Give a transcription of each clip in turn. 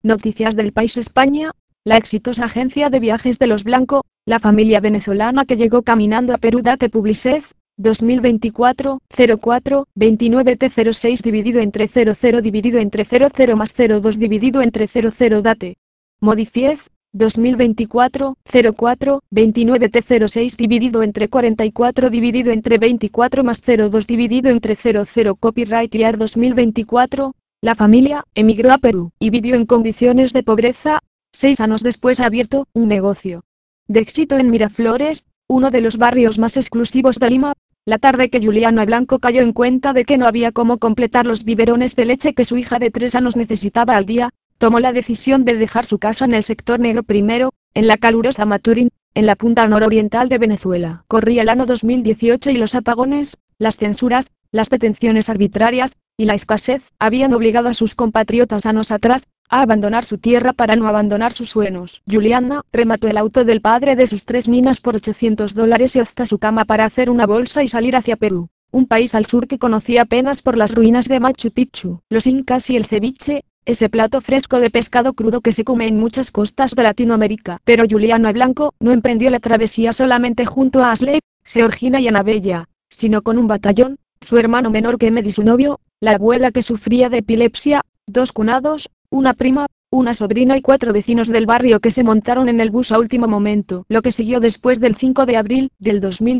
Noticias del País España. La exitosa agencia de viajes de los Blanco, la familia venezolana que llegó caminando a Perú. Date Publicez, 2024, 04, 29T06 dividido entre 00 dividido entre 00 más 02 dividido entre 00 Date. Modifiez, 2024, 04, 29T06 dividido entre 44 dividido entre 24 más 02 dividido entre 00 Copyright Year 2024. La familia emigró a Perú y vivió en condiciones de pobreza. 6 años después ha abierto un negocio de éxito en Miraflores, uno de los barrios más exclusivos de Lima. La tarde que Juliana Blanco cayó en cuenta de que no había cómo completar los biberones de leche que su hija de 3 años necesitaba al día, tomó la decisión de dejar su casa en el sector negro primero, en la calurosa Maturín, en la punta nororiental de Venezuela. Corría el año 2018 y los apagones, las censuras, las detenciones arbitrarias, y la escasez, habían obligado a sus compatriotas años atrás, a abandonar su tierra para no abandonar sus sueños. Juliana remató el auto del padre de sus 3 niñas por $800 y hasta su cama para hacer una bolsa y salir hacia Perú, un país al sur que conocía apenas por las ruinas de Machu Picchu, los incas y el ceviche, ese plato fresco de pescado crudo que se come en muchas costas de Latinoamérica. Pero Juliana Blanco no emprendió la travesía solamente junto a Ashley, Georgina y Anabella, sino con un batallón, su hermano menor Kemel y su novio, la abuela que sufría de epilepsia, 2 cuñados, una prima, una sobrina y 4 vecinos del barrio que se montaron en el bus a último momento. Lo que siguió después del 5 de abril del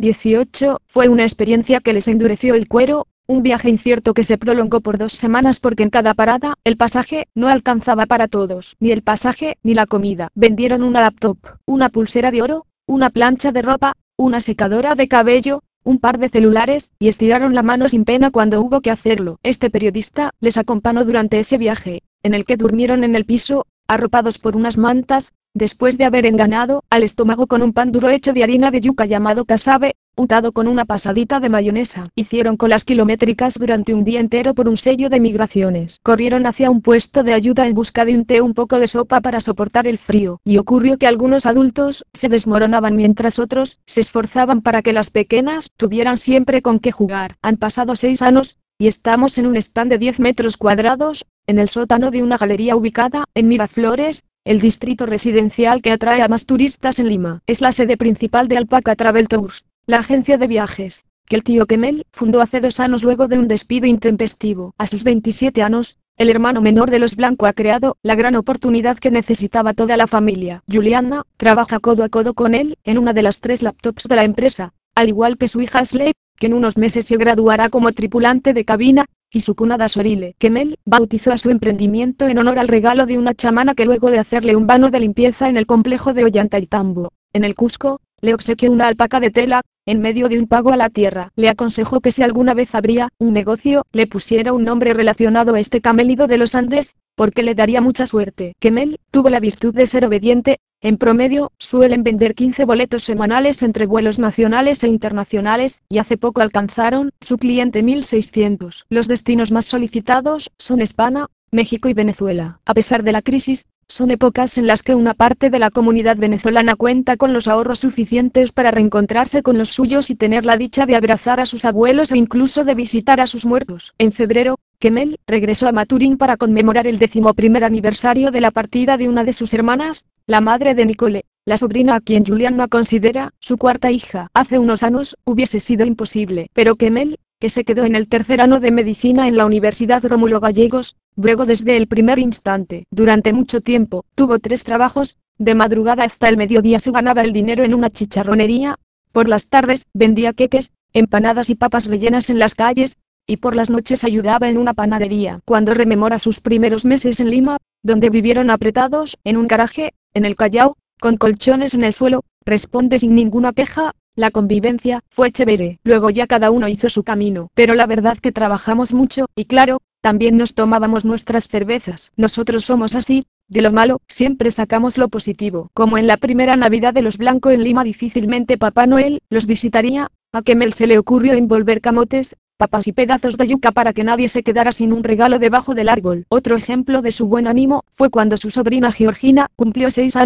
2018 fue una experiencia que les endureció el cuero, un viaje incierto que se prolongó por 2 semanas porque en cada parada el pasaje no alcanzaba para todos, ni el pasaje ni la comida. Vendieron una laptop, una pulsera de oro, una plancha de ropa, una secadora de cabello, un par de celulares, y estiraron la mano sin pena cuando hubo que hacerlo. Este periodista les acompañó durante ese viaje, en el que durmieron en el piso, arropados por unas mantas, después de haber enganado al estómago con un pan duro hecho de harina de yuca llamado casabe, untado con una pasadita de mayonesa. Hicieron colas kilométricas durante un día entero por un sello de migraciones. Corrieron hacia un puesto de ayuda en busca de un té o un poco de sopa para soportar el frío. Y ocurrió que algunos adultos se desmoronaban mientras otros se esforzaban para que las pequeñas tuvieran siempre con qué jugar. Han pasado 6 años, y estamos en un stand de 10 metros cuadrados, en el sótano de una galería ubicada en Miraflores, el distrito residencial que atrae a más turistas en Lima. Es la sede principal de Alpaca Travel Tours, la agencia de viajes que el tío Kemel fundó hace 2 años luego de un despido intempestivo. A sus 27 años, el hermano menor de los Blanco ha creado la gran oportunidad que necesitaba toda la familia. Juliana trabaja codo a codo con él en una de las 3 laptops de la empresa, al igual que su hija Ashley, que en unos meses se graduará como tripulante de cabina, y su cuñada Sorile. Kemel bautizó a su emprendimiento en honor al regalo de una chamana que luego de hacerle un vano de limpieza en el complejo de Ollantaytambo, en el Cusco, le obsequió una alpaca de tela, en medio de un pago a la tierra. Le aconsejó que si alguna vez abría un negocio, le pusiera un nombre relacionado a este camélido de los Andes, porque le daría mucha suerte. Kemel tuvo la virtud de ser obediente. En promedio, suelen vender 15 boletos semanales entre vuelos nacionales e internacionales, y hace poco alcanzaron su cliente 1600. Los destinos más solicitados son España, México y Venezuela. A pesar de la crisis, son épocas en las que una parte de la comunidad venezolana cuenta con los ahorros suficientes para reencontrarse con los suyos y tener la dicha de abrazar a sus abuelos e incluso de visitar a sus muertos. En febrero, Kemel regresó a Maturín para conmemorar el 11º aniversario de la partida de una de sus hermanas, la madre de Nicole, la sobrina a quien Juliana considera su 4ª hija. Hace unos años hubiese sido imposible, pero Kemel, que se quedó en el 3er año de medicina en la Universidad Rómulo Gallegos, bregó desde el primer instante. Durante mucho tiempo, tuvo 3 trabajos, de madrugada hasta el mediodía se ganaba el dinero en una chicharronería, por las tardes vendía queques, empanadas y papas rellenas en las calles, y por las noches ayudaba en una panadería. Cuando rememora sus primeros meses en Lima, donde vivieron apretados en un garaje, en el Callao, con colchones en el suelo, responde sin ninguna queja: la convivencia fue chévere. Luego ya cada uno hizo su camino. Pero la verdad que trabajamos mucho, y claro, también nos tomábamos nuestras cervezas. Nosotros somos así, de lo malo, siempre sacamos lo positivo. Como en la primera Navidad de los Blanco en Lima difícilmente Papá Noel los visitaría, a Kemel se le ocurrió envolver camotes, papas y pedazos de yuca para que nadie se quedara sin un regalo debajo del árbol. Otro ejemplo de su buen ánimo, fue cuando su sobrina Georgina cumplió 6 años,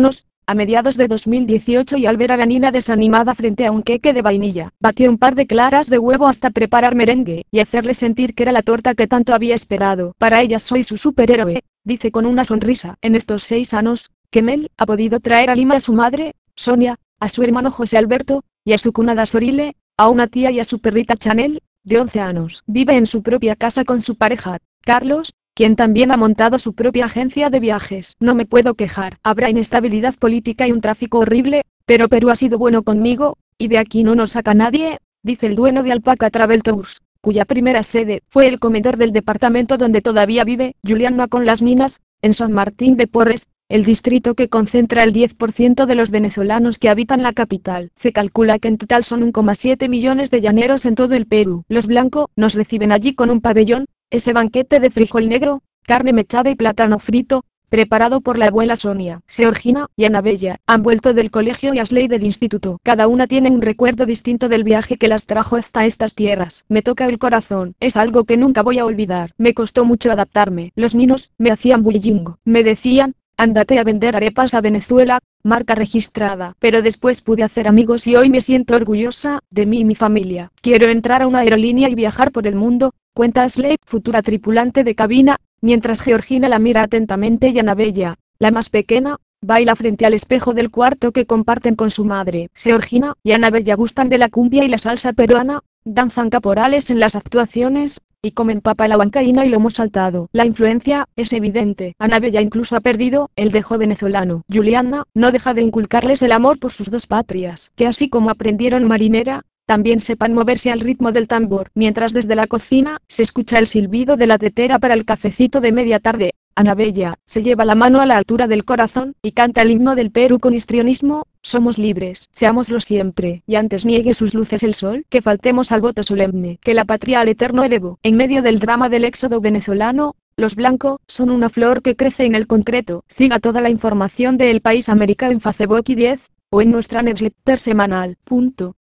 a mediados de 2018 y al ver a la Nina desanimada frente a un queque de vainilla, batió un par de claras de huevo hasta preparar merengue y hacerle sentir que era la torta que tanto había esperado. Para ella soy su superhéroe, dice con una sonrisa. En estos 6 años, que Mel ha podido traer a Lima a su madre, Sonia, a su hermano José Alberto, y a su cunada Sorile, a una tía y a su perrita Chanel, de 11 años. Vive en su propia casa con su pareja, Carlos, quien también ha montado su propia agencia de viajes. No me puedo quejar. Habrá inestabilidad política y un tráfico horrible, pero Perú ha sido bueno conmigo, y de aquí no nos saca nadie, dice el dueño de Alpaca Travel Tours, cuya primera sede fue el comedor del departamento donde todavía vive Juliana con las Minas, en San Martín de Porres, el distrito que concentra el 10% de los venezolanos que habitan la capital. Se calcula que en total son 1,7 millones de llaneros en todo el Perú. Los blancos nos reciben allí con un pabellón, ese banquete de frijol negro, carne mechada y plátano frito, preparado por la abuela Sonia. Georgina y Anabella han vuelto del colegio y Ashley del instituto. Cada una tiene un recuerdo distinto del viaje que las trajo hasta estas tierras. Me toca el corazón. Es algo que nunca voy a olvidar. Me costó mucho adaptarme. Los niños me hacían bullying. Me decían, ándate a vender arepas a Venezuela, marca registrada. Pero después pude hacer amigos y hoy me siento orgullosa de mí y mi familia. Quiero entrar a una aerolínea y viajar por el mundo, cuenta Ashley, futura tripulante de cabina, mientras Georgina la mira atentamente y Anabella, la más pequeña, baila frente al espejo del cuarto que comparten con su madre. Georgina y Anabella gustan de la cumbia y la salsa peruana, danzan caporales en las actuaciones, y comen papa a la huancaína y lomo saltado. La influencia es evidente. Anabella incluso ha perdido el dejo venezolano. Juliana no deja de inculcarles el amor por sus dos patrias, que así como aprendieron marinera, también sepan moverse al ritmo del tambor. Mientras desde la cocina se escucha el silbido de la tetera para el cafecito de media tarde, Anabella se lleva la mano a la altura del corazón y canta el himno del Perú con histrionismo. Somos libres, seámoslo siempre, y antes niegue sus luces el sol, que faltemos al voto solemne, que la patria al eterno elevo. En medio del drama del éxodo venezolano, los blancos son una flor que crece en el concreto. Siga toda la información de El País América en Facebook y 10, o en nuestra newsletter semanal.